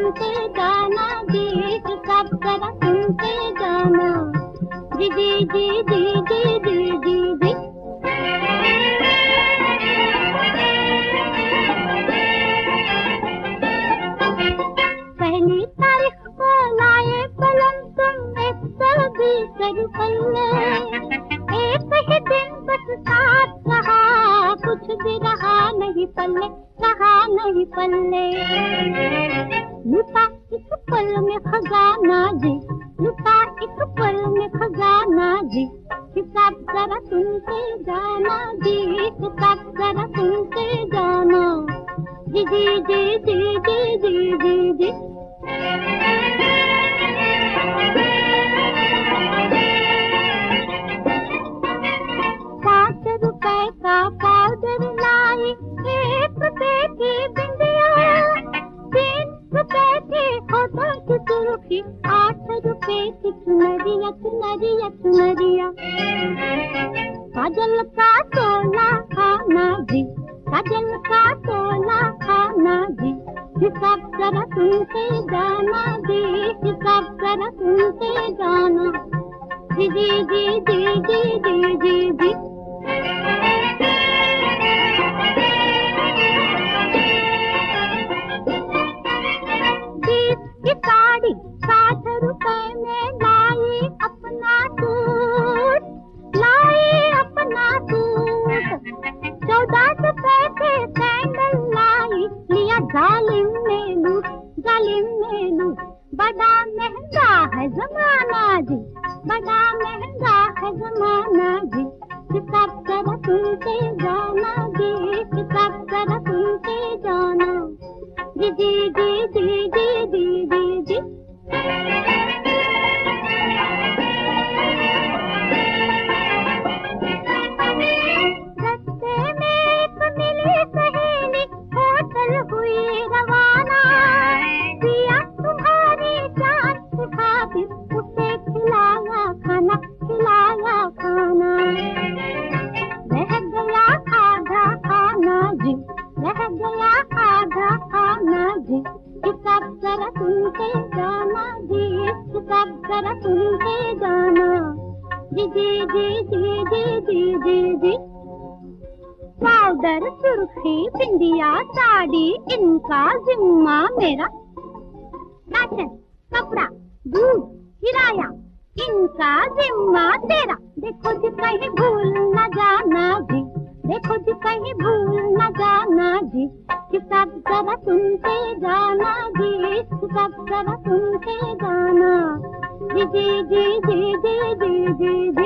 सुनते जाना जी, सब जरा सुनते जाना जी जी जी जी जी जी जी जी। पहली तारीख को लाए कलम तुम 120 पल्ले, एक ही दिन बस साथ रहा, कुछ भी रहा नहीं पल्ले, रहा नहीं पल्ले। लुटा एक पल में खजाना जी, लुटा एक पल में खजाना जी, हिसाब जरा सुनते जाना जी, हिसाब जरा सुनते जाना जी जी जी जी जी जी जी जी। 5 रुपए का पाउडर लाई, 1 रुपए की बिंदिया, 3 रुपए की होठों की सुर्खी, 8 रुपए की चुनरिया चुनरिया चुनरिया। काजल का तोला खाना जी, काजल का तोला खाना जी, हिसाब जरा सुनते जाना जी, हिसाब जरा सुनते जाना जी जी जी जी जी जी जी जी। की साड़ी 60 रुपए में लाई अपना सूट, लाई अपना सूट। 14 रुपए के सैंडल लाई, लिया जालिम ने लूट, जालिम ने लूट। बड़ा महंगा है जमाना जी, बड़ा महंगा है जमाना जी, हिसाब जरा सुनते जाना जी, हिसाब जरा सुनते जाना जी जी जी जी जी जी जी जी। रस्ते में एक मिली सहेली, होटल हुई रवाना, पिया तुम्हारी जान की खातिर, उसे खिलाया खाना, खिलाया खाना। रह गया आधा खाना जी, रह गया आधा खाना जी, हिसाब जरा सुनते जाना जी, हिसाब जरा सुनते जाना जी जी जी जी जी जी जी जी। पाउडर सुर्खी बिंदिया साड़ी इनका जिम्मा मेरा, राशन कपड़ा दूध किराया इनका जिम्मा तेरा। देखो जी कहीं भूल न जाना जी, देखो जी कहीं भूल न जाना जी, हिसाब जरा सुनते जाना जी, हिसाब जरा सुनते जाना जी जी जी जी जी जी जी।